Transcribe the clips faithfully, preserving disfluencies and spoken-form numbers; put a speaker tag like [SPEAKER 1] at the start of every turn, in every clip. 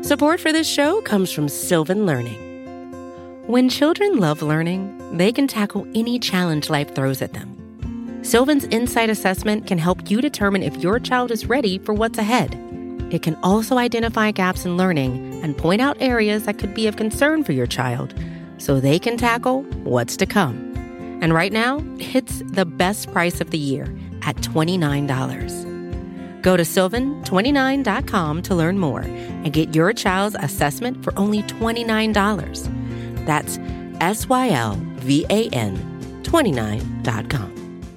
[SPEAKER 1] Support for this show comes from Sylvan Learning. When children love learning, they can tackle any challenge life throws at them. Sylvan's Insight Assessment can help you determine if your child is ready for what's ahead. It can also identify gaps in learning and point out areas that could be of concern for your child so they can tackle what's to come. And right now, it's the best price of the year at twenty-nine dollars. Go to sylvan twenty-nine dot com to learn more and get your child's assessment for only twenty-nine dollars. That's S Y L V A N twenty-nine dot com.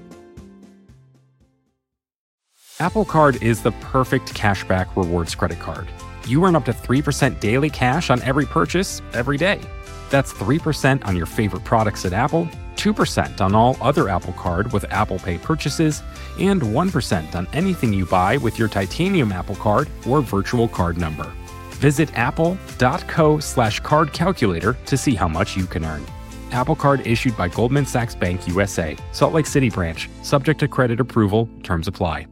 [SPEAKER 2] Apple Card is the perfect cashback rewards credit card. You earn up to three percent daily cash on every purchase every day. That's three percent on your favorite products at Apple, two percent on all other Apple Card with Apple Pay purchases, and one percent on anything you buy with your titanium Apple Card or virtual card number. Visit apple.co slash card calculator to see how much you can earn. Apple Card issued by Goldman Sachs Bank U S A, Salt Lake City branch, subject to credit approval, terms apply.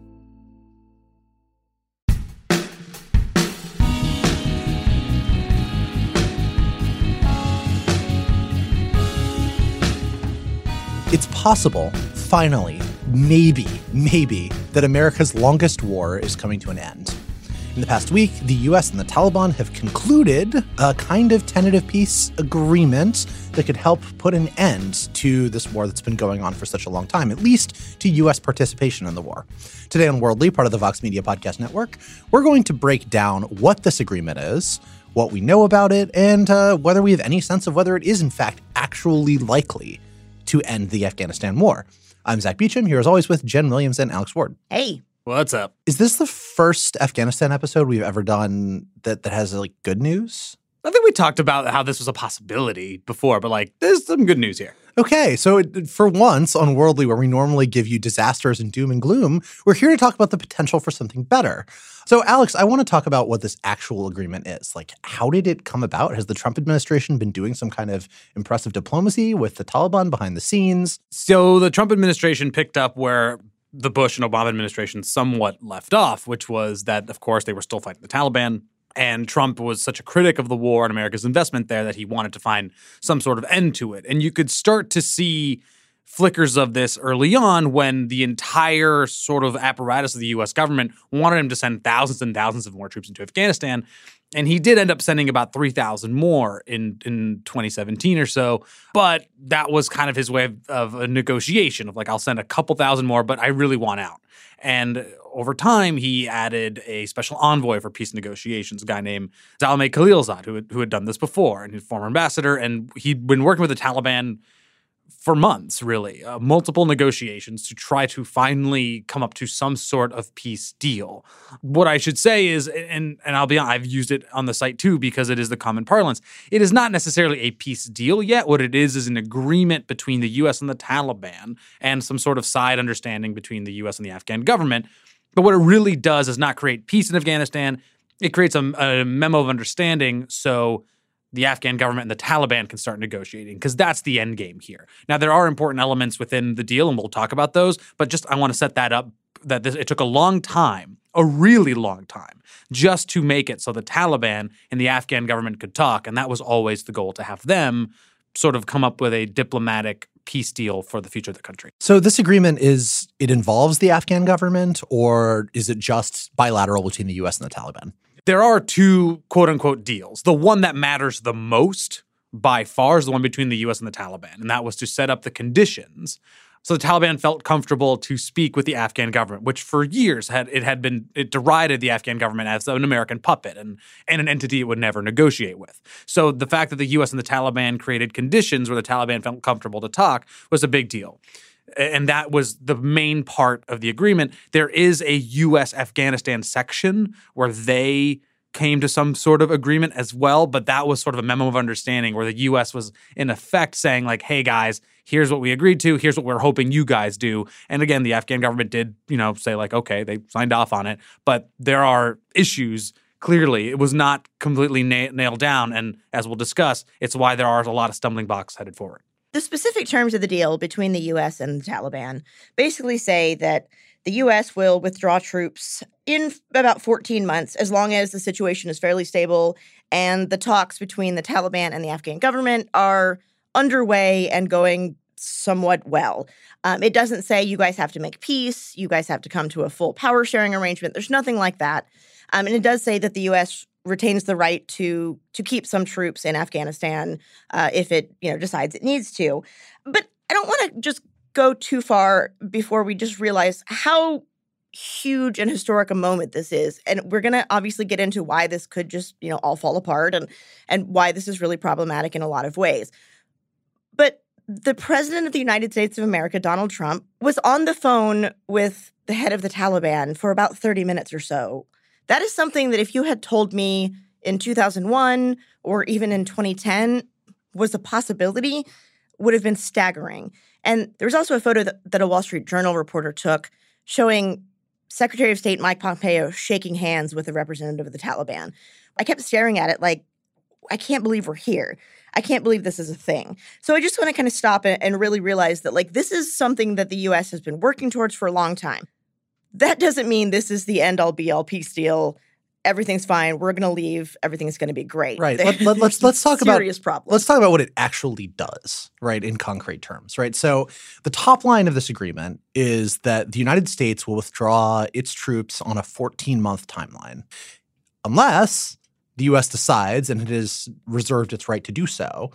[SPEAKER 3] It's possible, finally, maybe, maybe, that America's longest war is coming to an end. In the past week, the U S and the Taliban have concluded a kind of tentative peace agreement that could help put an end to this war that's been going on for such a long time, at least to U S participation in the war. Today on Worldly, part of the Vox Media Podcast Network, we're going to break down what this agreement is, what we know about it, and uh, whether we have any sense of whether it is, in fact, actually likely to end the Afghanistan war. I'm Zach Beecham, here as always with Jen Williams and Alex Ward.
[SPEAKER 4] Hey.
[SPEAKER 5] What's up?
[SPEAKER 3] Is this the first Afghanistan episode we've ever done that, that has, like, good news?
[SPEAKER 5] I think we talked about how this was a possibility before, but, like, there's some good news here.
[SPEAKER 3] Okay, so it, for once on Worldly, where we normally give you disasters and doom and gloom, we're here to talk about the potential for something better. So, Alex, I want to talk about what this actual agreement is. Like, how did it come about? Has the Trump administration been doing some kind of impressive diplomacy with the Taliban behind the scenes?
[SPEAKER 5] So the Trump administration picked up where the Bush and Obama administration somewhat left off, which was that, of course, they were still fighting the Taliban. And Trump was such a critic of the war and America's investment there that he wanted to find some sort of end to it. And you could start to see flickers of this early on when the entire sort of apparatus of the U S government wanted him to send thousands and thousands of more troops into Afghanistan. And he did end up sending about three thousand more in, in twenty seventeen or so. But that was kind of his way of, of a negotiation of like, I'll send a couple thousand more, but I really want out. And over time, he added a special envoy for peace negotiations, a guy named Zalmay Khalilzad, who had, who had done this before, and he's a former ambassador. And he'd been working with the Taliban for months, really, uh, multiple negotiations to try to finally come up to some sort of peace deal. What I should say is, and, and I'll be honest, I've used it on the site too because it is the common parlance, it is not necessarily a peace deal yet. What it is is an agreement between the U S and the Taliban and some sort of side understanding between the U S and the Afghan government. But what it really does is not create peace in Afghanistan. It creates a, a memo of understanding so the Afghan government and the Taliban can start negotiating, because that's the end game here. Now, there are important elements within the deal, and we'll talk about those, but just I want to set that up, that this, it took a long time, a really long time, just to make it so the Taliban and the Afghan government could talk, and that was always the goal, to have them sort of come up with a diplomatic peace deal for the future of the country.
[SPEAKER 3] So this agreement is, it involves the Afghan government, or is it just bilateral between the U S and the Taliban?
[SPEAKER 5] There are two quote-unquote deals. The one that matters the most by far is the one between the U S and the Taliban, and that was to set up the conditions so the Taliban felt comfortable to speak with the Afghan government, which for years had it had been it derided the Afghan government as an American puppet and, and an entity it would never negotiate with. So the fact that the U S and the Taliban created conditions where the Taliban felt comfortable to talk was a big deal. And that was the main part of the agreement. There is a U S Afghanistan section where they came to some sort of agreement as well, but that was sort of a memo of understanding where the U S was in effect saying like, hey guys, here's what we agreed to, here's what we're hoping you guys do. And again, the Afghan government did, you know, say like, okay, they signed off on it, but there are issues. Clearly, it was not completely na- nailed down, and as we'll discuss, it's why there are a lot of stumbling blocks headed forward.
[SPEAKER 4] The specific terms of the deal between the U S and the Taliban basically say that the U S will withdraw troops in about fourteen months, as long as the situation is fairly stable and the talks between the Taliban and the Afghan government are underway and going somewhat well. Um, it doesn't say you guys have to make peace, you guys have to come to a full power sharing arrangement. There's nothing like that. Um, and it does say that the U S retains the right to to keep some troops in Afghanistan uh, if it you know decides it needs to. But I don't want to just go too far before we just realize how huge and historic a moment this is. And we're going to obviously get into why this could just, you know, all fall apart and and why this is really problematic in a lot of ways. But the president of the United States of America, Donald Trump, was on the phone with the head of the Taliban for about thirty minutes or so. That is something that if you had told me in two thousand one or even in twenty ten was a possibility, would have been staggering. And there's also a photo that, that a Wall Street Journal reporter took showing Secretary of State Mike Pompeo shaking hands with a representative of the Taliban. I kept staring at it like, I can't believe we're here. I can't believe this is a thing. So I just want to kind of stop and, and really realize that, like, this is something that the U S has been working towards for a long time. That doesn't mean this is the end-all, be-all peace deal. Everything's fine. We're going to leave. Everything's going to be great.
[SPEAKER 3] Right. Let, let, let's let's talk about
[SPEAKER 4] serious problems.
[SPEAKER 3] Let's talk about what it actually does, right, in concrete terms, right? So the top line of this agreement is that the United States will withdraw its troops on a fourteen-month timeline, unless the U S decides, and it has reserved its right to do so,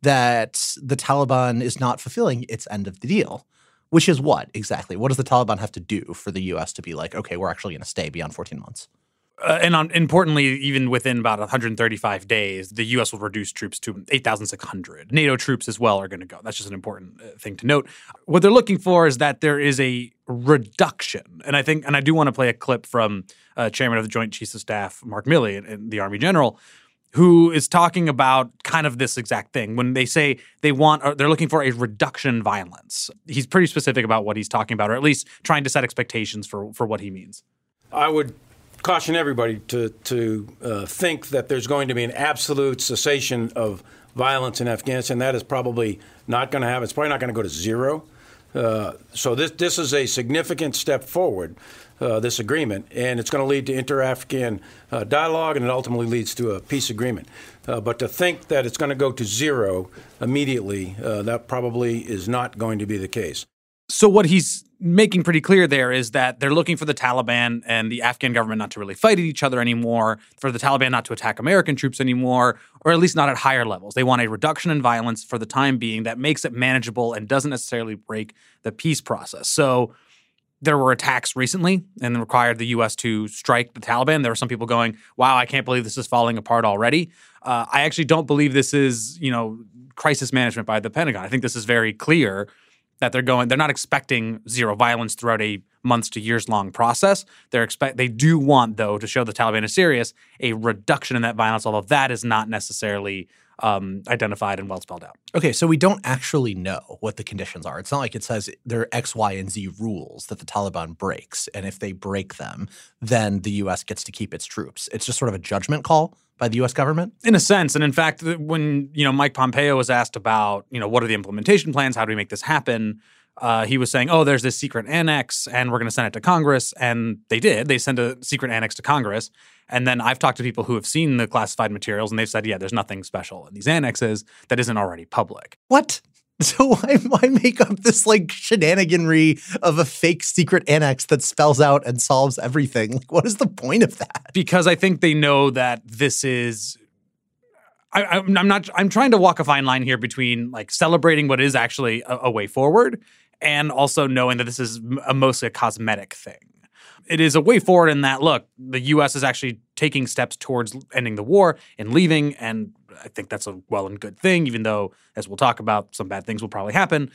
[SPEAKER 3] that the Taliban is not fulfilling its end of the deal. Which is what exactly? What does the Taliban have to do for the U S to be like, okay, we're actually going to stay beyond fourteen months?
[SPEAKER 5] Uh, and on, importantly, even within about one hundred thirty-five days, the U S will reduce troops to eight thousand six hundred. NATO troops as well are going to go. That's just an important uh, thing to note. What they're looking for is that there is a reduction. And I think, and I do want to play a clip from uh, Chairman of the Joint Chiefs of Staff, Mark Milley, and, and the Army General, who is talking about kind of this exact thing. When they say they want, or they're looking for a reduction in violence, he's pretty specific about what he's talking about, or at least trying to set expectations for, for what he means.
[SPEAKER 6] I would caution everybody to to uh, think that there's going to be an absolute cessation of violence in Afghanistan. That is probably not going to happen. It's probably not going to go to zero. Uh, so this this is a significant step forward, uh, this agreement, and it's going to lead to inter-Afghan uh, dialogue, and it ultimately leads to a peace agreement. Uh, but to think that it's going to go to zero immediately, uh, that probably is not going to be the case.
[SPEAKER 5] So what he's making pretty clear there is that they're looking for the Taliban and the Afghan government not to really fight at each other anymore, for the Taliban not to attack American troops anymore, or at least not at higher levels. They want a reduction in violence for the time being that makes it manageable and doesn't necessarily break the peace process. So there were attacks recently and required the U S to strike the Taliban. There were some people going, wow, I can't believe this is falling apart already. Uh, I actually don't believe this is, you know, crisis management by the Pentagon. I think this is very clear that they're going, they're not expecting zero violence throughout a months to years long process. They're expect, they do want, though, to show the Taliban is serious, a reduction in that violence, although that is not necessarily um, identified and well spelled out.
[SPEAKER 3] Okay, so we don't actually know what the conditions are. It's not like it says there are X, Y, and Z rules that the Taliban breaks, and if they break them, then the U S gets to keep its troops. It's just sort of a judgment call by the U S government?
[SPEAKER 5] In a sense. And in fact, when, you know, Mike Pompeo was asked about, you know, what are the implementation plans? How do we make this happen? Uh, he was saying, oh, there's this secret annex and we're going to send it to Congress. And they did. They sent a secret annex to Congress. And then I've talked to people who have seen the classified materials and they've said, yeah, there's nothing special in these annexes that isn't already public.
[SPEAKER 3] What? So why, why make up this like shenaniganry of a fake secret annex that spells out and solves everything? Like, what is the point of that?
[SPEAKER 5] Because I think they know that this is I, I'm, I'm not I'm trying to walk a fine line here between like celebrating what is actually a, a way forward and also knowing that this is a, mostly a cosmetic thing. It is a way forward in that, look, the U S is actually taking steps towards ending the war and leaving, and I think that's a well and good thing, even though, as we'll talk about, some bad things will probably happen.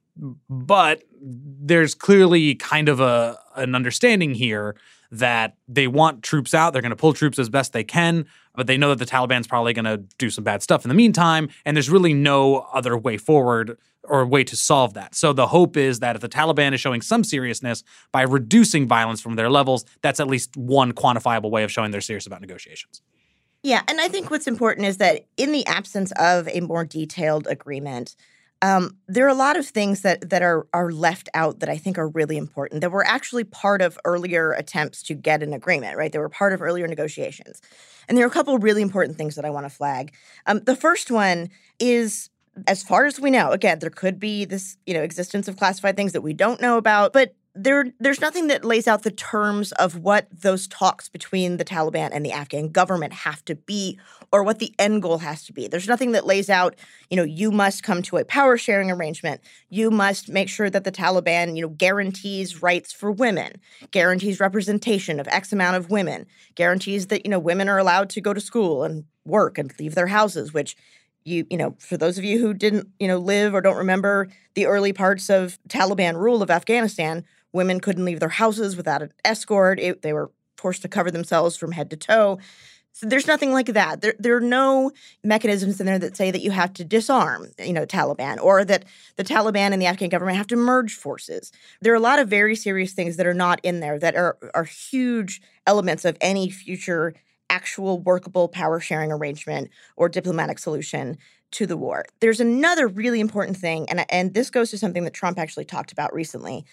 [SPEAKER 5] But there's clearly kind of a an understanding here that they want troops out. They're going to pull troops as best they can, but they know that the Taliban's probably going to do some bad stuff in the meantime, and there's really no other way forward or way to solve that. So the hope is that if the Taliban is showing some seriousness by reducing violence from their levels, that's at least one quantifiable way of showing they're serious about negotiations.
[SPEAKER 4] Yeah, and I think what's important is that in the absence of a more detailed agreement, Um, there are a lot of things that that are are left out that I think are really important, that were actually part of earlier attempts to get an agreement, right? They were part of earlier negotiations. And there are a couple of really important things that I want to flag. Um, the first one is, as far as we know, again, there could be this, you know, existence of classified things that we don't know about, but there, there's nothing that lays out the terms of what those talks between the Taliban and the Afghan government have to be, or what the end goal has to be. There's nothing that lays out, you know, you must come to a power sharing arrangement. You must make sure that the Taliban, you know, guarantees rights for women, guarantees representation of X amount of women, guarantees that, you know, women are allowed to go to school and work and leave their houses, which You, you know, for those of you who didn't, you know, live or don't remember the early parts of Taliban rule of Afghanistan, women couldn't leave their houses without an escort. It, they were forced to cover themselves from head to toe. So there's nothing like that. There, there are no mechanisms in there that say that you have to disarm, you know, Taliban, or that the Taliban and the Afghan government have to merge forces. There are a lot of very serious things that are not in there that are, are huge elements of any future actual workable power sharing arrangement or diplomatic solution to the war. There's another really important thing, and, and this goes to something that Trump actually talked about recently.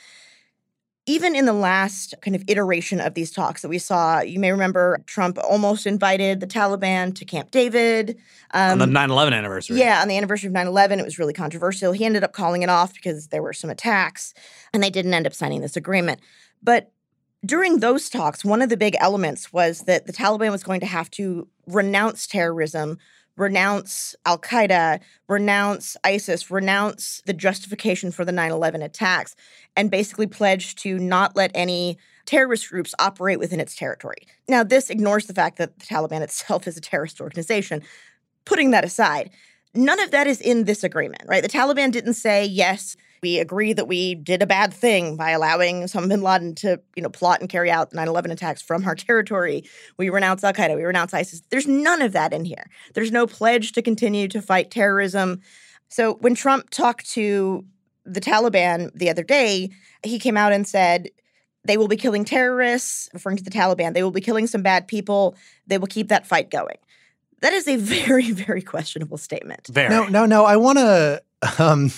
[SPEAKER 4] Even in the last kind of iteration of these talks that we saw, you may remember Trump almost invited the Taliban to Camp David. Um,
[SPEAKER 5] on the nine eleven anniversary.
[SPEAKER 4] Yeah, on the anniversary of nine eleven, it was really controversial. He ended up calling it off because there were some attacks, and they didn't end up signing this agreement. But during those talks, one of the big elements was that the Taliban was going to have to renounce terrorism, renounce al-Qaeda, renounce ISIS, renounce the justification for the nine eleven attacks, and basically pledge to not let any terrorist groups operate within its territory. Now, this ignores the fact that the Taliban itself is a terrorist organization. Putting that aside, none of that is in this agreement, right? The Taliban didn't say, yes, we agree that we did a bad thing by allowing Osama bin Laden to, you know, plot and carry out nine eleven attacks from our territory. We renounce al-Qaeda. We renounce ISIS. There's none of that in here. There's no pledge to continue to fight terrorism. So when Trump talked to the Taliban the other day, he came out and said, they will be killing terrorists, referring to the Taliban. They will be killing some bad people. They will keep that fight going. That is a very, very questionable statement.
[SPEAKER 5] Very.
[SPEAKER 3] No, no, no. I want to um,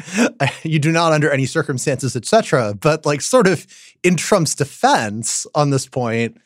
[SPEAKER 3] – you do not under any circumstances, et cetera. But like sort of in Trump's defense on this point,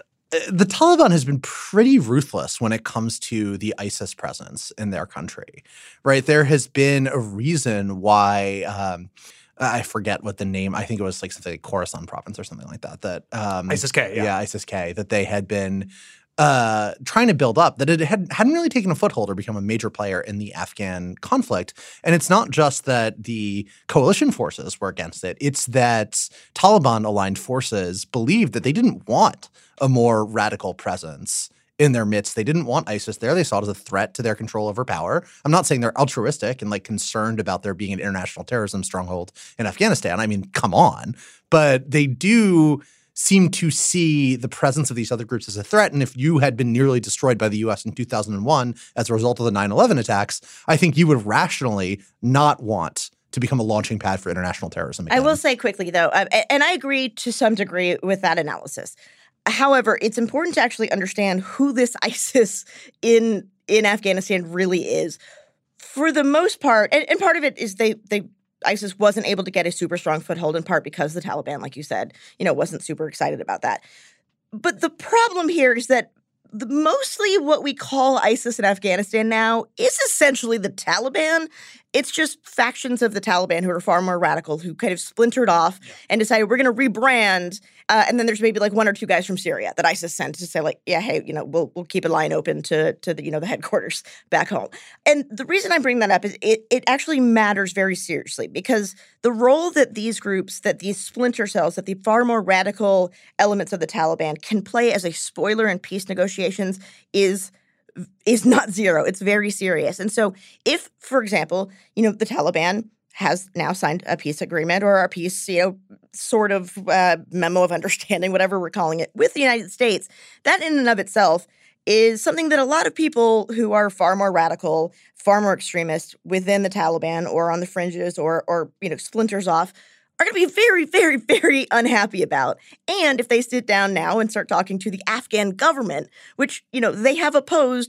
[SPEAKER 3] the Taliban has been pretty ruthless when it comes to the ISIS presence in their country, right? There has been a reason why um, – I forget what the name – I think it was like something like Khorasan province or something like that. That um,
[SPEAKER 5] ISIS-K, yeah.
[SPEAKER 3] Yeah, ISIS-K, that they had been – Uh, trying to build up, that it had, hadn't really taken a foothold or become a major player in the Afghan conflict. And it's not just that the coalition forces were against it. It's that Taliban-aligned forces believed that they didn't want a more radical presence in their midst. They didn't want ISIS there. They saw it as a threat to their control over power. I'm not saying they're altruistic and like concerned about there being an international terrorism stronghold in Afghanistan. I mean, come on. But they do seem to see the presence of these other groups as a threat. And if you had been nearly destroyed by the U S in two thousand one as a result of the nine eleven attacks, I think you would rationally not want to become a launching pad for international terrorism again.
[SPEAKER 4] I will say quickly, though, uh, and I agree to some degree with that analysis. However, it's important to actually understand who this ISIS in in Afghanistan really is. For the most part, and, and part of it is they they ISIS wasn't able to get a super strong foothold in part because the Taliban, like you said, you know, wasn't super excited about that. But the problem here is that the, mostly what we call ISIS in Afghanistan now is essentially the Taliban. It's just factions of the Taliban who are far more radical, who kind of splintered off and decided we're going to rebrand. Uh, and then there's maybe like one or two guys from Syria that ISIS sent to say like, yeah, hey, you know, we'll we'll keep a line open to to the, you know, the headquarters back home. And the reason I bring that up is it it actually matters very seriously because the role that these groups, that these splinter cells, that the far more radical elements of the Taliban can play as a spoiler in peace negotiations is is not zero. It's very serious. And so if, for example, you know, the Taliban has now signed a peace agreement or a peace, you know, sort of uh, memo of understanding, whatever we're calling it, with the United States, that in and of itself is something that a lot of people who are far more radical, far more extremist within the Taliban or on the fringes or, or you know, splinters off are going to be very, very, very unhappy about. And if they sit down now and start talking to the Afghan government, which, you know, they have opposed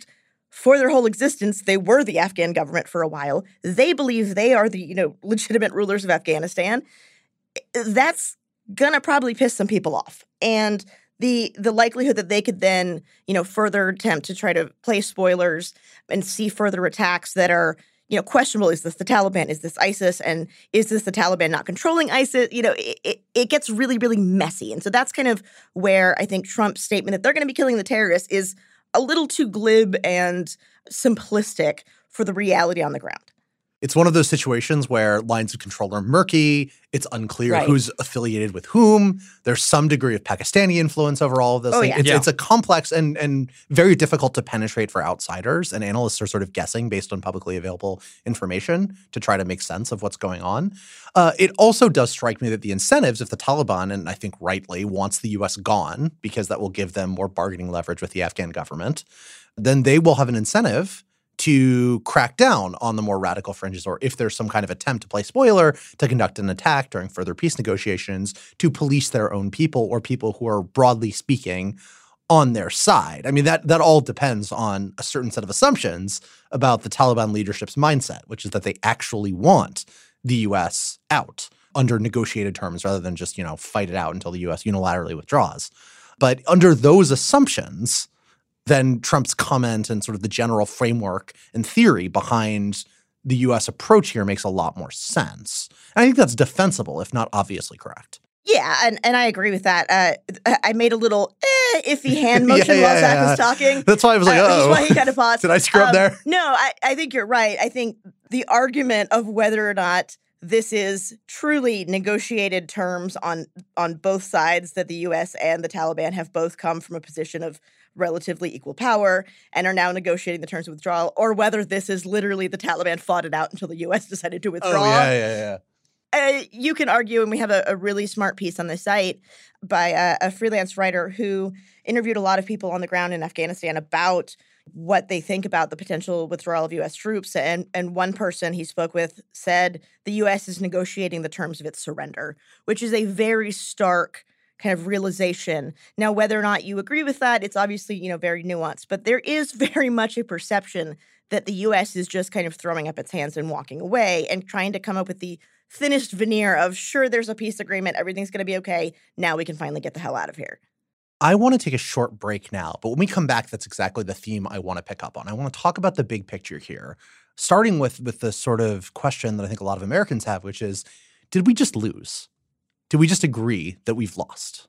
[SPEAKER 4] for their whole existence, they were the Afghan government for a while. They believe they are the, you know, legitimate rulers of Afghanistan. That's gonna probably piss some people off. And the the likelihood that they could then, you know, further attempt to try to play spoilers and see further attacks that are, you know, questionable. Is this the Taliban? Is this ISIS? And is this the Taliban not controlling ISIS? You know, it, it, it gets really, really messy. And so that's kind of where I think Trump's statement that they're going to be killing the terrorists is a little too glib and simplistic for the reality on the ground.
[SPEAKER 3] It's one of those situations where lines of control are murky. It's unclear
[SPEAKER 4] Right.
[SPEAKER 3] who's affiliated with whom. There's some degree of Pakistani influence over all of those
[SPEAKER 4] Oh,
[SPEAKER 3] things.
[SPEAKER 4] yeah.
[SPEAKER 3] It's,
[SPEAKER 5] Yeah.
[SPEAKER 3] it's a complex and, and very difficult to penetrate for outsiders. And analysts are sort of guessing based on publicly available information to try to make sense of what's going on. Uh, it also does strike me that the incentives, if the Taliban, and I think rightly, wants the U S gone because that will give them more bargaining leverage with the Afghan government, then they will have an incentive to crack down on the more radical fringes, or if there's some kind of attempt to play spoiler, to conduct an attack during further peace negotiations, to police their own people or people who are, broadly speaking, on their side. I mean, that that all depends on a certain set of assumptions about the Taliban leadership's mindset, which is that they actually want the U S out under negotiated terms rather than just, you know, fight it out until the U S unilaterally withdraws. But under those assumptions, then Trump's comment and sort of the general framework and theory behind the U S approach here makes a lot more sense. And I think that's defensible, if not obviously correct.
[SPEAKER 4] Yeah, and, and I agree with that. Uh, I made a little eh, iffy hand motion
[SPEAKER 3] Yeah,
[SPEAKER 4] while
[SPEAKER 3] yeah,
[SPEAKER 4] Zach
[SPEAKER 3] yeah.
[SPEAKER 4] was talking.
[SPEAKER 3] That's why I was like,
[SPEAKER 4] Uh, which is
[SPEAKER 3] oh.
[SPEAKER 4] why he kind of paused.
[SPEAKER 3] Did I screw up
[SPEAKER 4] Um,
[SPEAKER 3] there?
[SPEAKER 4] No, I, I think you're right. I think the argument of whether or not this is truly negotiated terms on on both sides, that the U S and the Taliban have both come from a position of relatively equal power and are now negotiating the terms of withdrawal, or whether this is literally the Taliban fought it out until the U S decided to withdraw.
[SPEAKER 3] Oh, yeah, yeah, yeah.
[SPEAKER 4] Uh, you can argue, and we have a, a really smart piece on the site by a, a freelance writer who interviewed a lot of people on the ground in Afghanistan about what they think about the potential withdrawal of U S troops. And, and one person he spoke with said the U S is negotiating the terms of its surrender, which is a very stark kind of realization. Now, whether or not you agree with that, it's obviously, you know, very nuanced, but there is very much a perception that the U S is just kind of throwing up its hands and walking away and trying to come up with the thinnest veneer of, sure, there's a peace agreement, everything's going to be okay, now we can finally get the hell out of here.
[SPEAKER 3] I want to take a short break now, but when we come back, that's exactly the theme I want to pick up on. I want to talk about the big picture here, starting with, with the sort of question that I think a lot of Americans have, which is, did we just lose? Did we just agree that we've lost?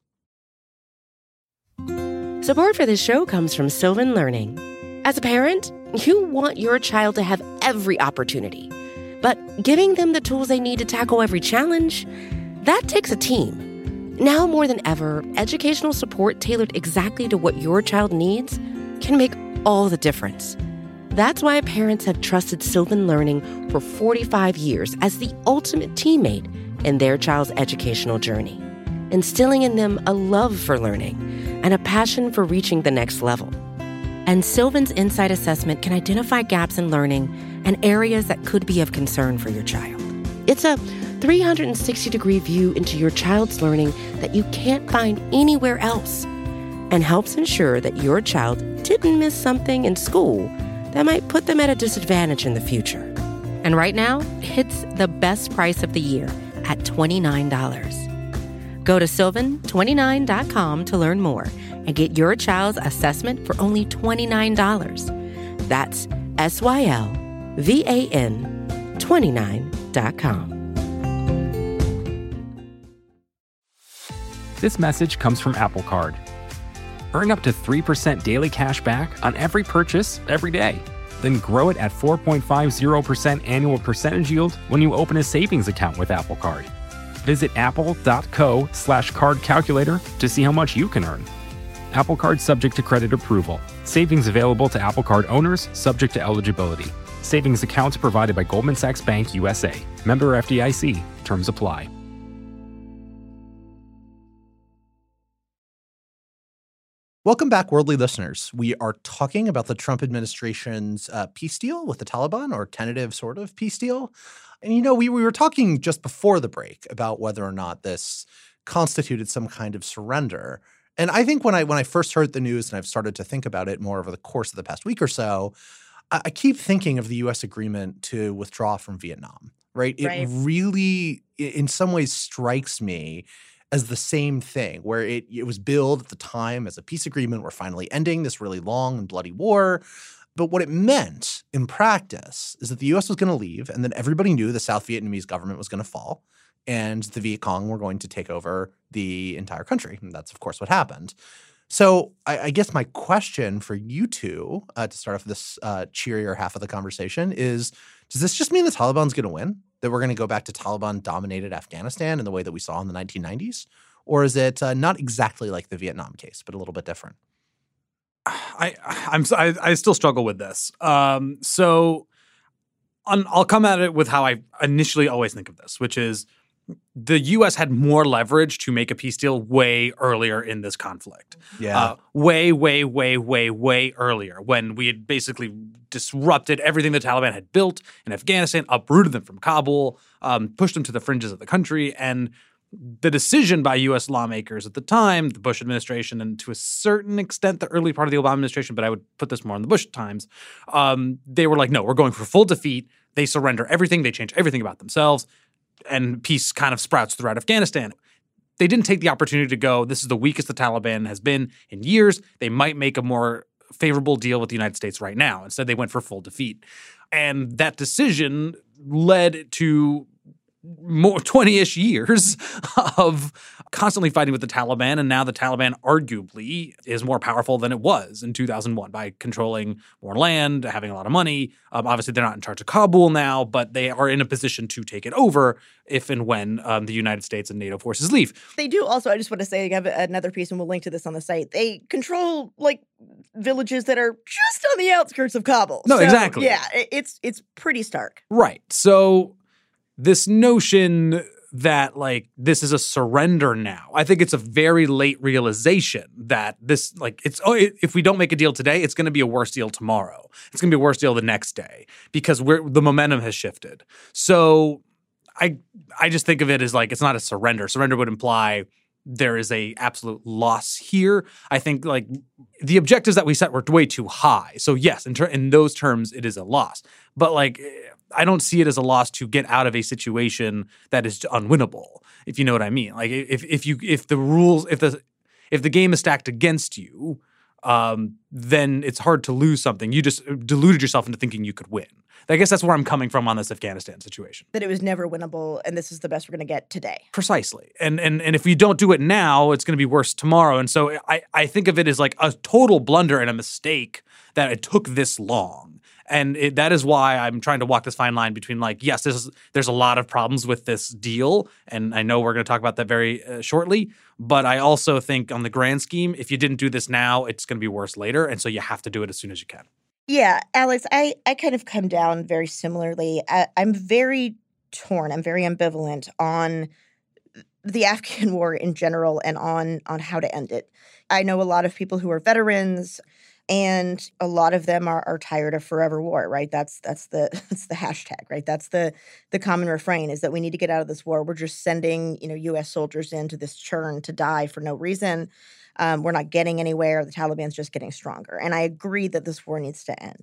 [SPEAKER 1] Support for this show comes from Sylvan Learning. As a parent, you want your child to have every opportunity, but giving them the tools they need to tackle every challenge, that takes a team. Now more than ever, educational support tailored exactly to what your child needs can make all the difference. That's why parents have trusted Sylvan Learning for forty-five years as the ultimate teammate in their child's educational journey, instilling in them a love for learning and a passion for reaching the next level. And Sylvan's Insight Assessment can identify gaps in learning and areas that could be of concern for your child. It's a three hundred sixty degree view into your child's learning that you can't find anywhere else, and helps ensure that your child didn't miss something in school that might put them at a disadvantage in the future. And right now, it's the best price of the year at twenty-nine dollars. Go to sylvan twenty-nine dot com to learn more and get your child's assessment for only twenty-nine dollars. That's S Y L V A N twenty-nine dot com.
[SPEAKER 2] This message comes from Apple Card. Earn up to three percent daily cash back on every purchase every day. Then grow it at four point five zero percent annual percentage yield when you open a savings account with Apple Card. Visit apple.co slash card calculator to see how much you can earn. Apple Card subject to credit approval. Savings available to Apple Card owners subject to eligibility. Savings accounts provided by Goldman Sachs Bank U S A. Member F D I C. Terms apply.
[SPEAKER 3] Welcome back, worldly listeners. We are talking about the Trump administration's uh, peace deal with the Taliban, or tentative sort of peace deal. And, you know, we, we were talking just before the break about whether or not this constituted some kind of surrender. And I think when I when I first heard the news and I've started to think about it more over the course of the past week or so, I, I keep thinking of the U S agreement to withdraw from Vietnam, right? It
[SPEAKER 4] Right.
[SPEAKER 3] really, in some ways, strikes me as the same thing, where it, it was billed at the time as a peace agreement. We're finally ending this really long and bloody war. But what it meant in practice is that the U S was going to leave, and then everybody knew the South Vietnamese government was going to fall, and the Viet Cong were going to take over the entire country. And that's, of course, what happened. So I, I guess my question for you two, uh, to start off this uh, cheerier half of the conversation, is does this just mean the Taliban's going to win? That we're going to go back to Taliban-dominated Afghanistan in the way that we saw in the nineteen nineties? Or is it uh, not exactly like the Vietnam case, but a little bit different?
[SPEAKER 5] I I'm I, I still struggle with this. Um, so on, I'll come at it with how I initially always think of this, which is the U S had more leverage to make a peace deal way earlier in this conflict.
[SPEAKER 3] Yeah.
[SPEAKER 5] Uh, way, way, way, way, way earlier, when we had basically disrupted everything the Taliban had built in Afghanistan, uprooted them from Kabul, um, pushed them to the fringes of the country. And the decision by U S lawmakers at the time, the Bush administration, and to a certain extent the early part of the Obama administration, but I would put this more in the Bush times, um, they were like, no, we're going for full defeat. They surrender everything. They change everything about themselves. And peace kind of sprouts throughout Afghanistan. They didn't take the opportunity to go, this is the weakest the Taliban has been in years. They might make a more favorable deal with the United States right now. Instead, they went for full defeat. And that decision led to more twenty-ish years of constantly fighting with the Taliban. And now the Taliban arguably is more powerful than it was in two thousand one by controlling more land, having a lot of money. Um, obviously, they're not in charge of Kabul now, but they are in a position to take it over if and when um, the United States and NATO forces leave.
[SPEAKER 4] They do also, I just want to say, I have another piece, and we'll link to this on the site. They control, like, villages that are just on the outskirts of Kabul.
[SPEAKER 5] No,
[SPEAKER 4] So,
[SPEAKER 5] exactly.
[SPEAKER 4] Yeah, it- it's it's pretty stark.
[SPEAKER 5] Right. So this notion that, like, this is a surrender now, I think it's a very late realization that this, like, it's, oh, if we don't make a deal today, it's going to be a worse deal tomorrow. It's going to be a worse deal the next day because we're, the momentum has shifted. So I, I just think of it as, like, it's not a surrender. Surrender would imply there is a absolute loss here. I think, like, the objectives that we set were way too high. So yes, in, ter- in those terms, it is a loss. But, like, I don't see it as a loss to get out of a situation that is unwinnable, if you know what I mean. Like, if if you if the rules if the if the game is stacked against you, um, then it's hard to lose something. You just deluded yourself into thinking you could win. I guess that's where I'm coming from on this Afghanistan situation.
[SPEAKER 4] That it was never winnable, and this is the best we're going to get today.
[SPEAKER 5] Precisely. And and and if we don't do it now, it's going to be worse tomorrow. And so I, I think of it as like a total blunder and a mistake that it took this long. And it, that is why I'm trying to walk this fine line between, like, yes, this is, there's a lot of problems with this deal, and I know we're going to talk about that very uh, shortly, but I also think on the grand scheme, if you didn't do this now, it's going to be worse later, and so you have to do it as soon as you can.
[SPEAKER 4] Yeah, Alex, I, I kind of come down very similarly. I, I'm very torn. I'm very ambivalent on the Afghan war in general and on on how to end it. I know a lot of people who are veterans, and a lot of them are, are tired of forever war, right? That's that's the that's the hashtag, right? That's the the common refrain, is that we need to get out of this war. We're just sending, you know, U S soldiers into this churn to die for no reason. Um, we're not getting anywhere. The Taliban's just getting stronger. And I agree that this war needs to end.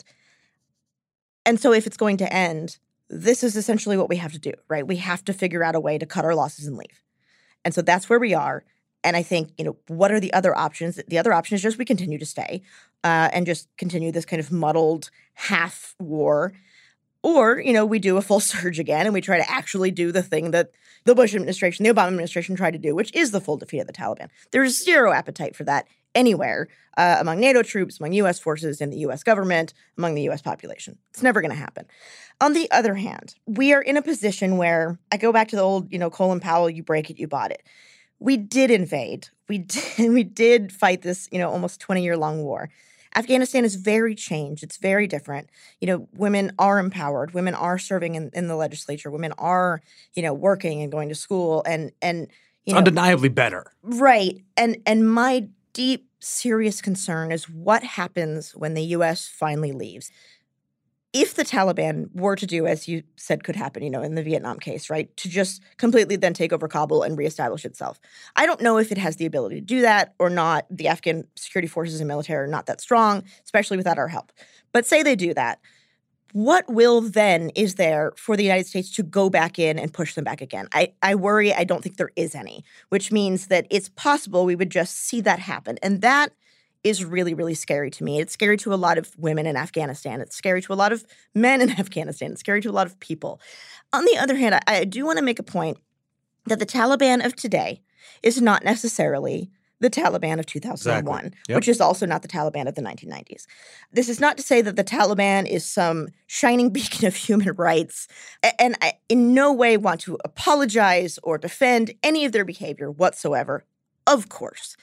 [SPEAKER 4] And so if it's going to end, this is essentially what we have to do, right? We have to figure out a way to cut our losses and leave. And so that's where we are. And I think, you know, what are the other options? The other option is just we continue to stay uh, and just continue this kind of muddled half war. Or, you know, we do a full surge again and we try to actually do the thing that the Bush administration, the Obama administration tried to do, which is the full defeat of the Taliban. There's zero appetite for that anywhere uh, among NATO troops, among U S forces, in the U S government, among the U S population. It's never going to happen. On the other hand, we are in a position where, I go back to the old, you know, Colin Powell, you break it, you bought it. We did invade. We did, we did fight this, you know, almost twenty-year-long war. Afghanistan is very changed. It's very different. You know, women are empowered. Women are serving in, in the legislature. Women are, you know, working and going to school. And, and you know,
[SPEAKER 5] undeniably better.
[SPEAKER 4] Right. And and my deep, serious concern is what happens when the U S finally leaves. if the Taliban were to do, as you said could happen, you know, in the Vietnam case, right, to just completely then take over Kabul and reestablish itself. I don't know if it has the ability to do that or not. The Afghan security forces and military are not that strong, especially without our help. But say they do that. What will then is there for the United States to go back in and push them back again? I, I worry I don't think there is any, which means that it's possible we would just see that happen. And that is really, really scary to me. It's scary to a lot of women in Afghanistan. It's scary to a lot of men in Afghanistan. It's scary to a lot of people. On the other hand, I, I do want to make a point that the Taliban of today is not necessarily the Taliban of two thousand one,
[SPEAKER 3] Exactly. Yep.
[SPEAKER 4] which is also not the Taliban of the nineteen nineties. This is not to say that the Taliban is some shining beacon of human rights, and I in no way want to apologize or defend any of their behavior whatsoever, of course.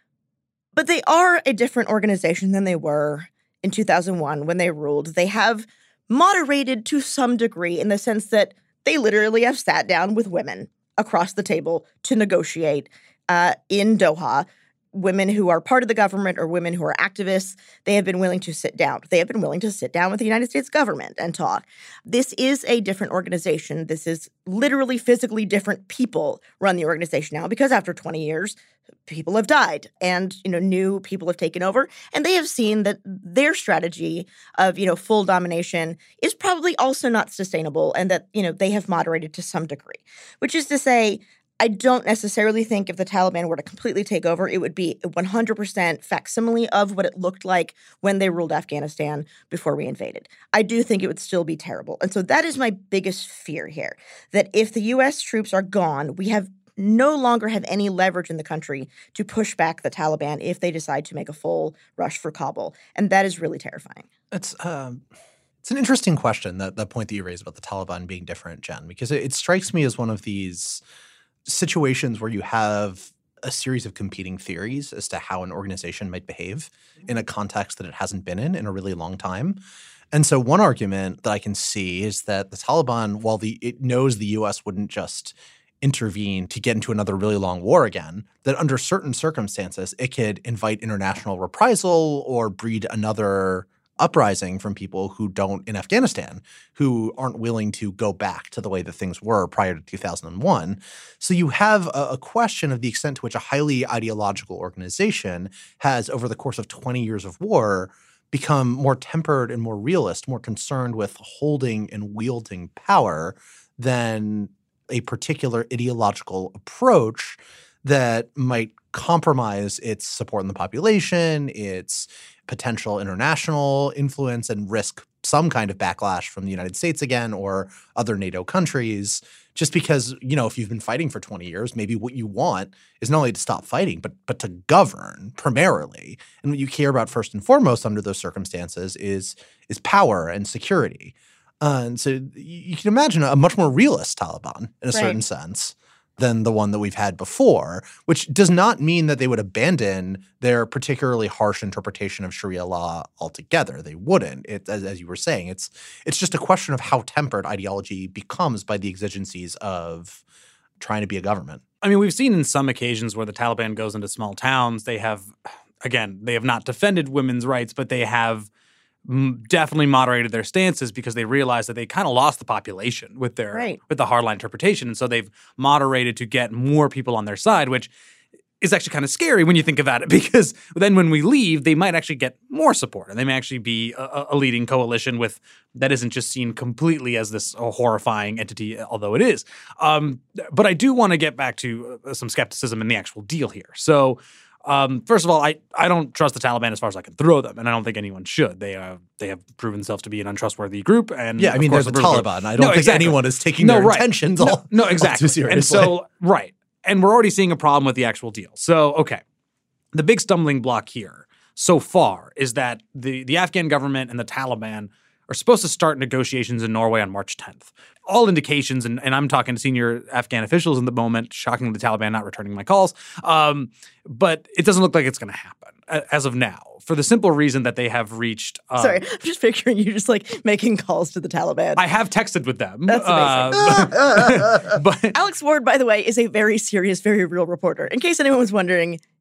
[SPEAKER 4] But they are a different organization than they were in two thousand one when they ruled. They have moderated to some degree in the sense that they literally have sat down with women across the table to negotiate uh, in Doha. Women who are part of the government or women who are activists, they have been willing to sit down. They have been willing to sit down with the United States government and talk. This is a different organization. This is literally physically different people run the organization now because after twenty years, people have died and, you know, new people have taken over. And they have seen that their strategy of, you know, full domination is probably also not sustainable and that, you know, they have moderated to some degree, which is to say, I don't necessarily think if the Taliban were to completely take over, it would be a one hundred percent facsimile of what it looked like when they ruled Afghanistan before we invaded. I do think it would still be terrible. And so that is my biggest fear here, that if the U S troops are gone, we have no longer have any leverage in the country to push back the Taliban if they decide to make a full rush for Kabul. And that is really terrifying.
[SPEAKER 3] It's um, it's an interesting question, that, that point that you raised about the Taliban being different, Jen, because it, it strikes me as one of these situations where you have a series of competing theories as to how an organization might behave in a context that it hasn't been in in a really long time. And so one argument that I can see is that the Taliban, while the it knows the U S wouldn't just intervene to get into another really long war again, that under certain circumstances, it could invite international reprisal or breed another uprising from people who don't in Afghanistan, who aren't willing to go back to the way that things were prior to two thousand one. So you have a, a question of the extent to which a highly ideological organization has, over the course of twenty years of war, become more tempered and more realist, more concerned with holding and wielding power than a particular ideological approach that might compromise its support in the population, its potential international influence, and risk some kind of backlash from the United States again or other NATO countries. Just because, you know, if you've been fighting for twenty years, maybe what you want is not only to stop fighting, but but to govern primarily. And what you care about first and foremost under those circumstances is is power and security. Uh, and so you can imagine a much more realist Taliban in a
[SPEAKER 4] Right.
[SPEAKER 3] certain sense than the one that we've had before, which does not mean that they would abandon their particularly harsh interpretation of Sharia law altogether. They wouldn't. It, as, as you were saying, it's it's just a question of how tempered ideology becomes by the exigencies of trying to be a government.
[SPEAKER 5] I mean, we've seen in some occasions where the Taliban goes into small towns, they have, again, they have not defended women's rights, but they have definitely moderated their stances because they realized that they kind of lost the population with their
[SPEAKER 4] Right.
[SPEAKER 5] with the hardline interpretation, and so they've moderated to get more people on their side, which is actually kind of scary when you think about it, because then when we leave, they might actually get more support, and they may actually be a, a leading coalition with that isn't just seen completely as this uh, horrifying entity, although it is. Um, but I do want to get back to uh, some skepticism in the actual deal here. So. Um, first of all, I, I don't trust the Taliban as far as I can throw them, and I don't think anyone should. They uh, they have proven themselves to be an untrustworthy group. And
[SPEAKER 3] Yeah, I
[SPEAKER 5] of
[SPEAKER 3] mean,
[SPEAKER 5] course,
[SPEAKER 3] there's the
[SPEAKER 5] the British-
[SPEAKER 3] Taliban. I don't
[SPEAKER 5] No,
[SPEAKER 3] think
[SPEAKER 5] exactly.
[SPEAKER 3] anyone is taking
[SPEAKER 5] No,
[SPEAKER 3] their
[SPEAKER 5] right.
[SPEAKER 3] intentions
[SPEAKER 5] no,
[SPEAKER 3] all,
[SPEAKER 5] no,
[SPEAKER 3] all
[SPEAKER 5] exactly.
[SPEAKER 3] too seriously.
[SPEAKER 5] And so, right. And we're already seeing a problem with the actual deal. So, okay. The big stumbling block here so far is that the, the Afghan government and the Taliban are supposed to start negotiations in Norway on March tenth. All indications, and, and I'm talking to senior Afghan officials in the moment, shockingly the Taliban not returning my calls, um, but it doesn't look like it's going to happen a- as of now, for the simple reason that they have reached— uh,
[SPEAKER 4] Sorry, I'm just picturing you just like making calls to the Taliban.
[SPEAKER 5] I have texted with them.
[SPEAKER 4] That's
[SPEAKER 5] uh, but, but
[SPEAKER 4] Alex Ward, by the way, is a very serious, very real reporter. In case anyone was wondering,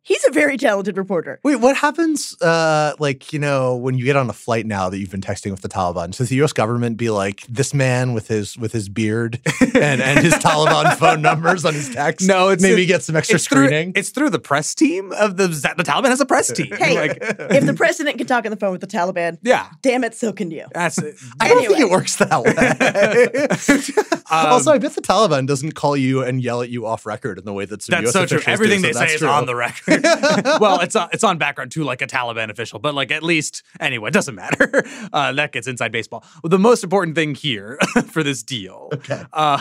[SPEAKER 4] He's a very talented reporter.
[SPEAKER 3] Wait, what happens, uh, like, you know, when you get on a flight now that you've been texting with the Taliban? Does the U S government be like, this man with his with his beard and, and his Taliban phone numbers on his text?
[SPEAKER 5] No, it's
[SPEAKER 3] maybe
[SPEAKER 5] it,
[SPEAKER 3] get some extra
[SPEAKER 5] it's
[SPEAKER 3] screening.
[SPEAKER 5] Through, it's through the press team of the the Taliban has a press team.
[SPEAKER 4] Hey,
[SPEAKER 5] like,
[SPEAKER 4] if the president can talk on the phone with the Taliban,
[SPEAKER 5] yeah,
[SPEAKER 4] damn it, so can you.
[SPEAKER 5] That's
[SPEAKER 3] I don't
[SPEAKER 4] Anyway.
[SPEAKER 3] think it works that way.
[SPEAKER 5] Um,
[SPEAKER 3] also, I bet the Taliban doesn't call you and yell at you off record in the way that some
[SPEAKER 5] That's
[SPEAKER 3] U S
[SPEAKER 5] so true.
[SPEAKER 3] officials
[SPEAKER 5] Everything
[SPEAKER 3] do,
[SPEAKER 5] they
[SPEAKER 3] so
[SPEAKER 5] say
[SPEAKER 3] that's
[SPEAKER 5] is
[SPEAKER 3] true.
[SPEAKER 5] on the record. Well, it's on, it's on background too, like a Taliban official, but like at least anyway, it doesn't matter. Uh, that gets inside baseball. Well, the most important thing here for this deal
[SPEAKER 3] Okay.
[SPEAKER 5] uh,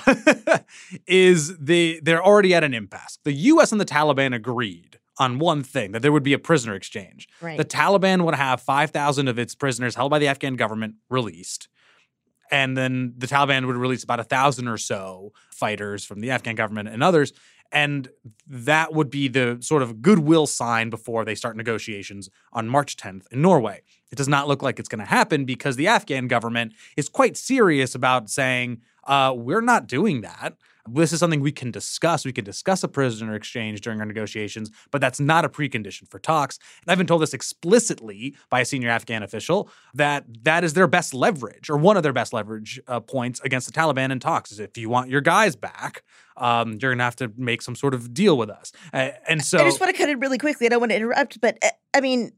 [SPEAKER 5] is they they're already at an impasse. The U S and the Taliban agreed on one thing, that there would be a prisoner exchange.
[SPEAKER 4] Right.
[SPEAKER 5] The Taliban would have five thousand of its prisoners held by the Afghan government released. And then the Taliban would release about a thousand or so fighters from the Afghan government and others. And that would be the sort of goodwill sign before they start negotiations on March tenth in Norway. It does not look like it's going to happen because the Afghan government is quite serious about saying, uh, we're not doing that. This is something we can discuss. We can discuss a prisoner exchange during our negotiations, but that's not a precondition for talks. And I've been told this explicitly by a senior Afghan official that that is their best leverage, or one of their best leverage uh, points against the Taliban in talks, is if you want your guys back, um, you're going to have to make some sort of deal with us. Uh, and so
[SPEAKER 4] I just want to cut in really quickly. I don't want to interrupt, but uh, I mean,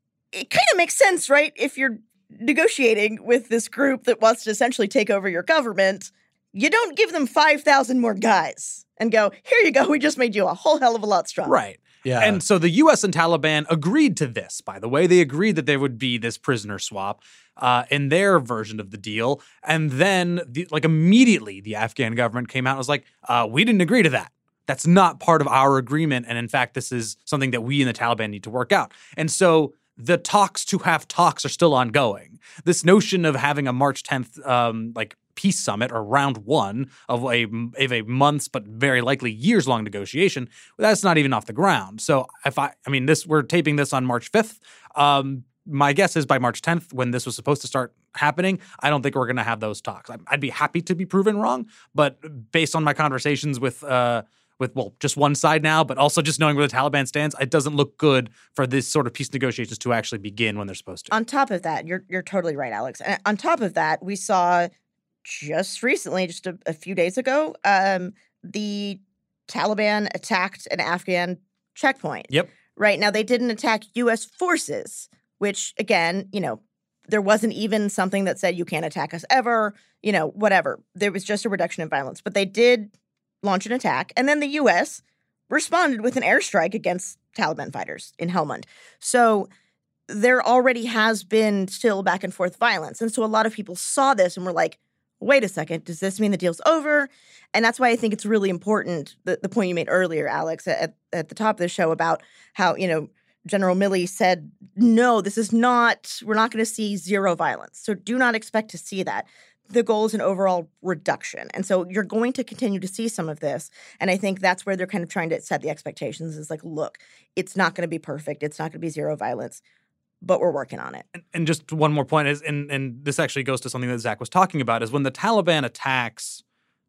[SPEAKER 4] it kind of makes sense, right? If you're negotiating with this group that wants to essentially take over your government, you don't give them five thousand more guys and go, here you go, we just made you a whole hell of a lot stronger.
[SPEAKER 5] Right.
[SPEAKER 3] Yeah.
[SPEAKER 5] And so the U S and Taliban agreed to this, by the way. They agreed that there would be this prisoner swap uh, in their version of the deal. And then, the, like, immediately the Afghan government came out and was like, uh, we didn't agree to that. That's not part of our agreement. And in fact, this is something that we and the Taliban need to work out. And so the talks to have talks are still ongoing. This notion of having a March tenth, um, like, peace summit, or round one of a, of a months but very likely years long negotiation, that's not even off the ground. So if I, I mean, this we're taping this on March fifth. Um, my guess is by March tenth, when this was supposed to start happening, I don't think we're going to have those talks. I'd be happy to be proven wrong, but based on my conversations with uh, with well, just one side now, but also just knowing where the Taliban stands, it doesn't look good for this sort of peace negotiations to actually begin when they're supposed to.
[SPEAKER 4] On top of that, you're you're totally right, Alex. And on top of that, we saw just recently, just a, a few days ago, um, the Taliban attacked an Afghan checkpoint.
[SPEAKER 5] Yep.
[SPEAKER 4] Right now, they didn't attack U S forces, which, again, you know, there wasn't even something that said you can't attack us ever, you know, whatever. There was just a reduction in violence. But they did launch an attack. And then the U S responded with an airstrike against Taliban fighters in Helmand. So there already has been still back and forth violence. And so a lot of people saw this and were like, wait a second, does this mean the deal's over? And that's why I think it's really important, the, the point you made earlier, Alex, at, at the top of the show about how, you know, General Milley said, no, this is not, we're not going to see zero violence. So do not expect to see that. The goal is an overall reduction. And so you're going to continue to see some of this. And I think that's where they're kind of trying to set the expectations is like, look, it's not going to be perfect. It's not going to be zero violence, but we're working on it.
[SPEAKER 5] And, and just one more point is, and, and this actually goes to something that Zach was talking about, is when the Taliban attacks,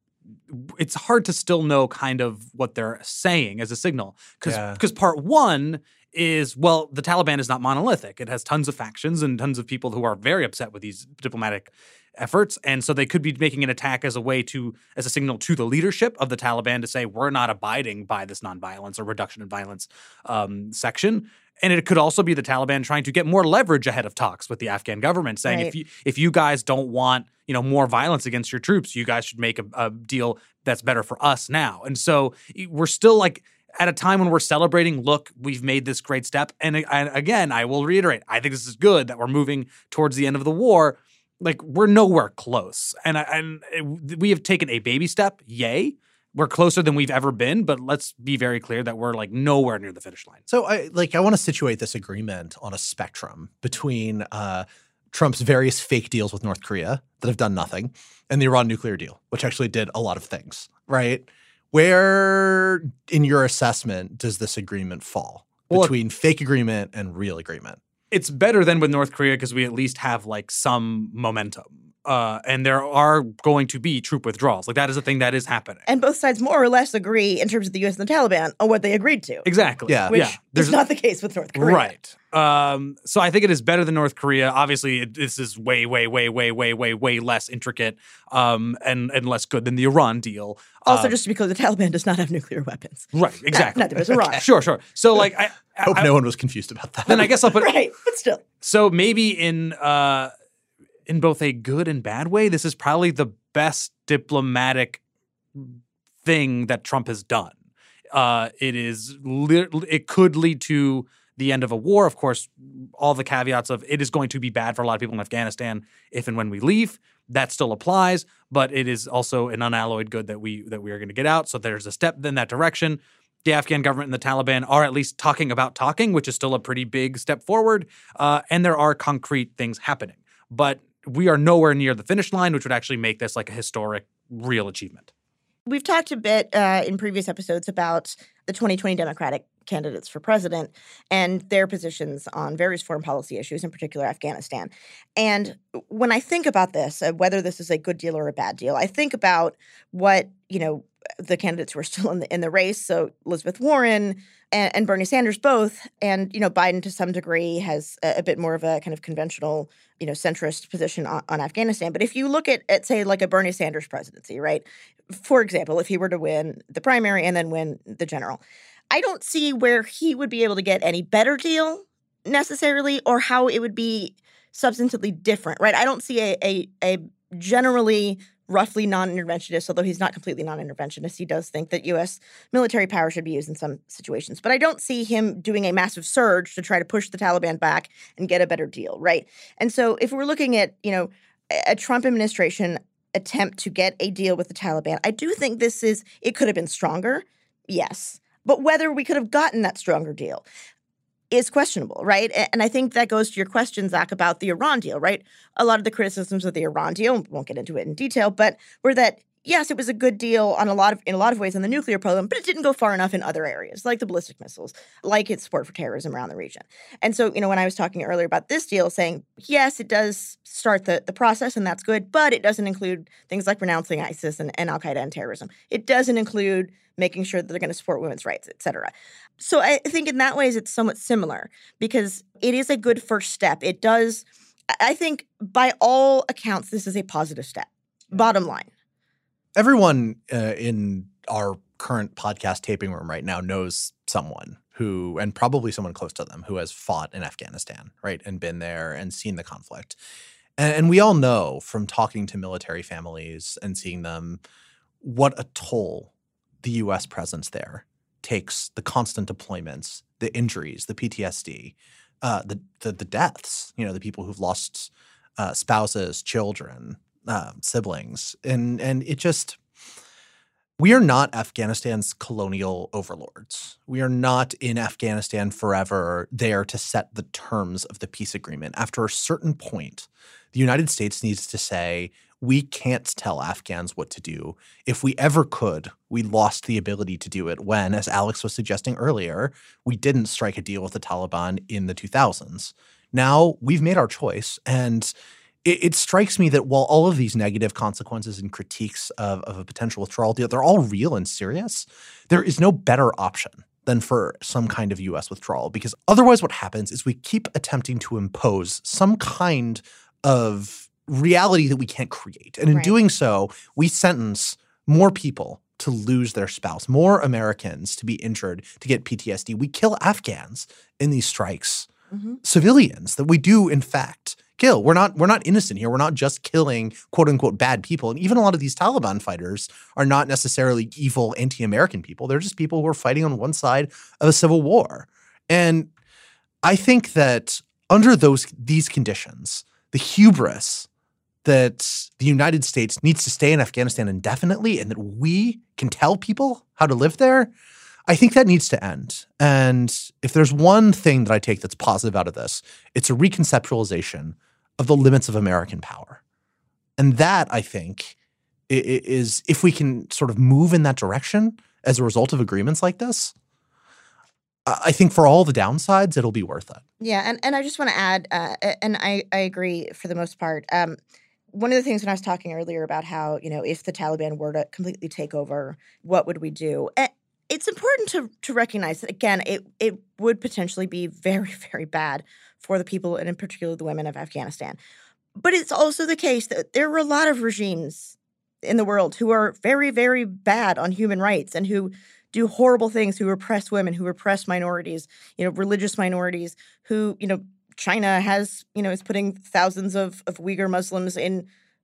[SPEAKER 5] it's hard to still know kind of what they're saying as a signal. Because
[SPEAKER 3] Yeah.
[SPEAKER 5] because part one is, well, the Taliban is not monolithic. It has tons of factions and tons of people who are very upset with these diplomatic efforts. And so they could be making an attack as a way to, as a signal to the leadership of the Taliban to say, we're not abiding by this nonviolence or reduction in violence um, section. And it could also be the Taliban trying to get more leverage ahead of talks with the Afghan government, saying
[SPEAKER 4] Right.
[SPEAKER 5] if you if you guys don't want, you know, more violence against your troops, you guys should make a, a deal that's better for us now. And so we're still like at a time when we're celebrating, look, we've made this great step. And, and again, I will reiterate, I think this is good that we're moving towards the end of the war. Like, we're nowhere close. And, I, and it, we have taken a baby step, yay. We're closer than we've ever been, but let's be very clear that we're like nowhere near the finish line.
[SPEAKER 3] So I like I want to situate this agreement on a spectrum between uh, Trump's various fake deals with North Korea that have done nothing and the Iran nuclear deal, which actually did a lot of things, right? Where in your assessment does this agreement fall
[SPEAKER 5] Well,
[SPEAKER 3] between fake agreement and real agreement?
[SPEAKER 5] It's better than with North Korea because we at least have like some momentum. Uh, and there are going to be troop withdrawals. Like, that is a thing that is happening.
[SPEAKER 4] And both sides more or less agree in terms of the U S and the Taliban on what they agreed to.
[SPEAKER 5] Exactly.
[SPEAKER 3] Yeah.
[SPEAKER 4] Which
[SPEAKER 5] yeah.
[SPEAKER 4] is
[SPEAKER 5] There's
[SPEAKER 4] not the case with North Korea.
[SPEAKER 5] Right. Um, so I think it is better than North Korea. Obviously, it, this is way, way, way, way, way, way, way less intricate um, and, and less good than the Iran deal.
[SPEAKER 4] Also,
[SPEAKER 5] Uh,
[SPEAKER 4] just to be clear, the Taliban does not have nuclear weapons.
[SPEAKER 5] Right, exactly.
[SPEAKER 4] Neither does Iran.
[SPEAKER 5] Sure, sure. So, like, I, I
[SPEAKER 3] Hope
[SPEAKER 5] I-
[SPEAKER 3] no one was confused about that.
[SPEAKER 5] then I guess I'll put
[SPEAKER 4] Right, but still.
[SPEAKER 5] So maybe in uh, in both a good and bad way, this is probably the best diplomatic thing that Trump has done. Uh, it is li- it could lead to the end of a war. Of course, all the caveats of it is going to be bad for a lot of people in Afghanistan if and when we leave. That still applies, but it is also an unalloyed good that we that we are going to get out. So there's a step in that direction. The Afghan government and the Taliban are at least talking about talking, which is still a pretty big step forward. Uh, and there are concrete things happening. But we are nowhere near the finish line, which would actually make this like a historic, real achievement.
[SPEAKER 4] We've talked a bit uh, in previous episodes about the twenty twenty Democratic candidates for president and their positions on various foreign policy issues, in particular Afghanistan. And when I think about this, uh, whether this is a good deal or a bad deal, I think about what, you know, the candidates who are still in the in the race. So Elizabeth Warren and, and Bernie Sanders both, and you know Biden to some degree has a, a bit more of a kind of conventional, you know, centrist position on, on Afghanistan. But if you look at, at say like a Bernie Sanders presidency, right? For example, if he were to win the primary and then win the general, I don't see where he would be able to get any better deal necessarily, or how it would be substantively different, right? I don't see a a, a generally roughly non-interventionist, although he's not completely non-interventionist. He does think that U S military power should be used in some situations. But I don't see him doing a massive surge to try to push the Taliban back and get a better deal, right? And so if we're looking at, you know, a Trump administration attempt to get a deal with the Taliban, I do think this is, it could have been stronger, yes. But whether we could have gotten that stronger deal is questionable, right? And I think that goes to your question, Zach, about the Iran deal, right? A lot of the criticisms of the Iran deal, won't get into it in detail, but were that, yes, it was a good deal on a lot of in a lot of ways on the nuclear program, but it didn't go far enough in other areas, like the ballistic missiles, like its support for terrorism around the region. And so, you know, when I was talking earlier about this deal, saying, yes, it does start the, the process, and that's good, but it doesn't include things like renouncing ISIS and, and al-Qaeda and terrorism. It doesn't include making sure that they're going to support women's rights, et cetera. So I think in that ways it's somewhat similar because it is a good first step. It does, I think by all accounts, this is a positive step. Bottom line.
[SPEAKER 3] Everyone uh, in our current podcast taping room right now knows someone who, and probably someone close to them, who has fought in Afghanistan, right, and been there and seen the conflict. And, and we all know from talking to military families and seeing them what a toll the U S presence there takes, the constant deployments, the injuries, the P T S D, uh, the, the the deaths, you know, the people who've lost uh, spouses, children, uh, siblings. And, and it just – we are not Afghanistan's colonial overlords. We are not in Afghanistan forever there to set the terms of the peace agreement. After a certain point, the United States needs to say – we can't tell Afghans what to do. If we ever could, we lost the ability to do it when, as Alex was suggesting earlier, we didn't strike a deal with the Taliban in the two thousands. Now we've made our choice, and it, it strikes me that while all of these negative consequences and critiques of, of a potential withdrawal deal, they're all real and serious, there is no better option than for some kind of U S withdrawal, because otherwise what happens is we keep attempting to impose some kind of reality that we can't create. And in
[SPEAKER 4] Right.
[SPEAKER 3] doing so, we sentence more people to lose their spouse, more Americans to be injured, to get P T S D. We kill Afghans in these strikes,
[SPEAKER 4] Mm-hmm.
[SPEAKER 3] civilians that we do, in fact, kill. We're not we're not innocent here. We're not just killing quote unquote bad people. And even a lot of these Taliban fighters are not necessarily evil anti-American people. They're just people who are fighting on one side of a civil war. And I think that under those these conditions, the hubris that the United States needs to stay in Afghanistan indefinitely and that we can tell people how to live there, I think that needs to end. And if there's one thing that I take that's positive out of this, it's a reconceptualization of the limits of American power. And that, I think, is if we can sort of move in that direction as a result of agreements like this, I think for all the downsides, it'll be worth it.
[SPEAKER 4] Yeah, and, and I just want to add, uh, and I, I agree for the most part, um, one of the things when I was talking earlier about how, you know, if the Taliban were to completely take over, what would we do? It's important to to recognize that, again, it, it would potentially be very, very bad for the people, and in particular the women of Afghanistan. But it's also the case that there are a lot of regimes in the world who are very, very bad on human rights and who do horrible things, who repress women, who repress minorities, you know, religious minorities, who, you know, China has, you know, is putting thousands of, of Uyghur Muslims in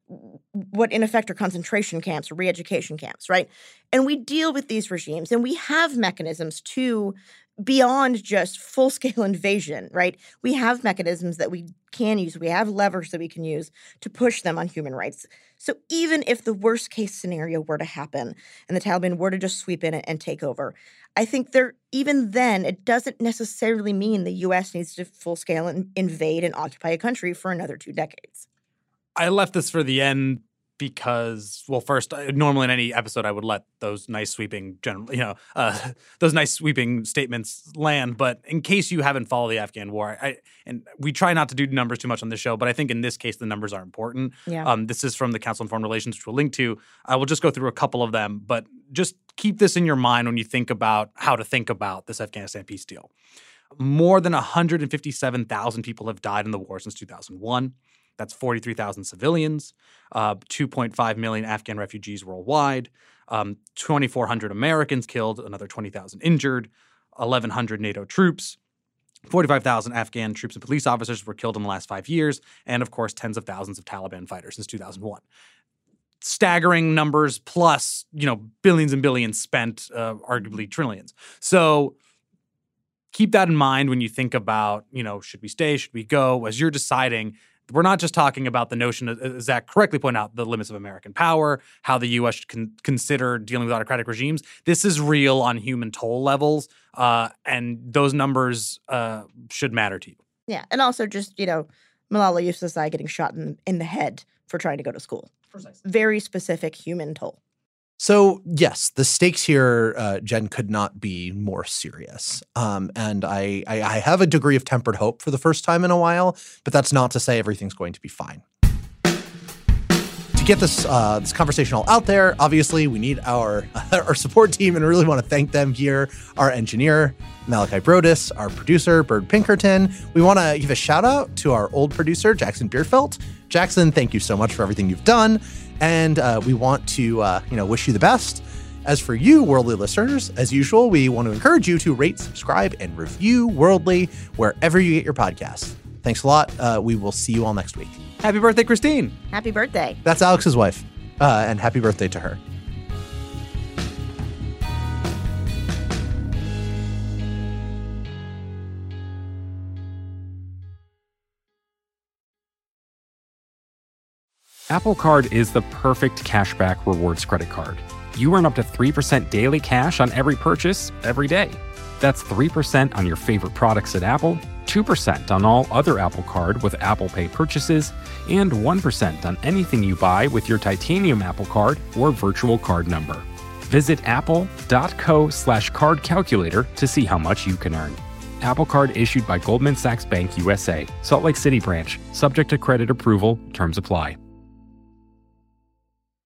[SPEAKER 4] what in effect are concentration camps or re-education camps, right? And we deal with these regimes and we have mechanisms to, beyond just full-scale invasion, right? We have mechanisms that we can use. We have levers that we can use to push them on human rights. So even if the worst-case scenario were to happen and the Taliban were to just sweep in and take over, I think there, even then, it doesn't necessarily mean the U S needs to full-scale in, invade and occupy a country for another two decades.
[SPEAKER 5] I left this for the end because, well, first, normally in any episode, I would let those nice sweeping, general, you know, uh, those nice sweeping statements land. But in case you haven't followed the Afghan war, I, and we try not to do numbers too much on this show, but I think in this case, the numbers are important.
[SPEAKER 4] Yeah.
[SPEAKER 5] Um, this is from the Council on Foreign Relations, which we'll link to. I will just go through a couple of them, but just keep this in your mind when you think about how to think about this Afghanistan peace deal. More than one hundred fifty-seven thousand people have died in the war since two thousand one. That's forty-three thousand civilians, uh, two point five million Afghan refugees worldwide, um, twenty-four hundred Americans killed, another twenty thousand injured, eleven hundred NATO troops, forty-five thousand Afghan troops and police officers were killed in the last five years, and of course, tens of thousands of Taliban fighters since two thousand one. Staggering numbers plus, you know, billions and billions spent, uh, arguably trillions. So keep that in mind when you think about, you know, should we stay, should we go? As you're deciding, we're not just talking about the notion, as Zach correctly pointed out, the limits of American power, how the U S should con- consider dealing with autocratic regimes. This is real on human toll levels, uh, and those numbers uh, should matter to you.
[SPEAKER 4] Yeah, and also just, you know, Malala Yousafzai getting shot in, in the head for trying to go to school. Precisely. Very specific human toll.
[SPEAKER 3] So, yes, the stakes here, uh, Jen, could not be more serious. Um, and I, I, I have a degree of tempered hope for the first time in a while, but that's not to say everything's going to be fine. To get this uh, this conversation all out there, obviously, we need our, our support team, and I really want to thank them here. Our engineer, Malachi Brodus, our producer, Bird Pinkerton. We want to give a shout out to our old producer, Jackson Bierfeld. Jackson, thank you so much for everything you've done. And uh, we want to, uh, you know, wish you the best. As for you, Worldly listeners, as usual, we want to encourage you to rate, subscribe, and review Worldly wherever you get your podcasts. Thanks a lot. Uh, we will see you all next week.
[SPEAKER 5] Happy birthday, Christine.
[SPEAKER 4] Happy birthday.
[SPEAKER 3] That's Alex's wife. Uh, and happy birthday to her.
[SPEAKER 2] Apple Card is the perfect cashback rewards credit card. You earn up to three percent daily cash on every purchase every day. That's three percent on your favorite products at Apple, two percent on all other Apple Card with Apple Pay purchases, and one percent on anything you buy with your titanium Apple Card or virtual card number. Visit apple.co slash card calculator to see how much you can earn. Apple Card issued by Goldman Sachs Bank U S A, Salt Lake City branch, subject to credit approval, terms apply.